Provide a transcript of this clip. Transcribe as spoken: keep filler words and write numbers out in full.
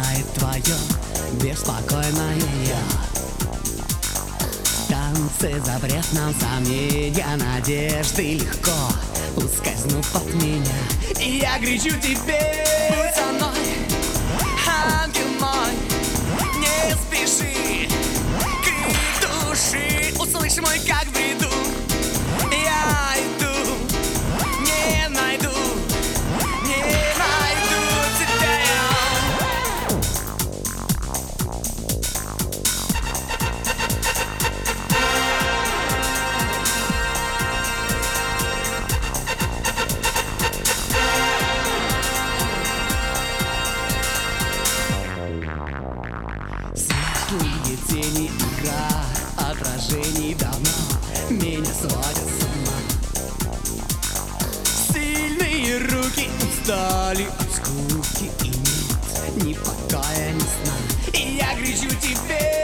знает твое беспокойное я. Танцы запрет нам сомнения, надежды легко ускользнув от меня. И я кричу тебе: будь со мной, ангел мой, не спеши, крик души, услышь мой, как в бреду. Я иду, не найду, не найду тебя я. Светлые тени, игра отражений давно меня сводят с ума. Сильные руки устали от скуки, и нет ни покоя, ни сна. И я кричу тебе: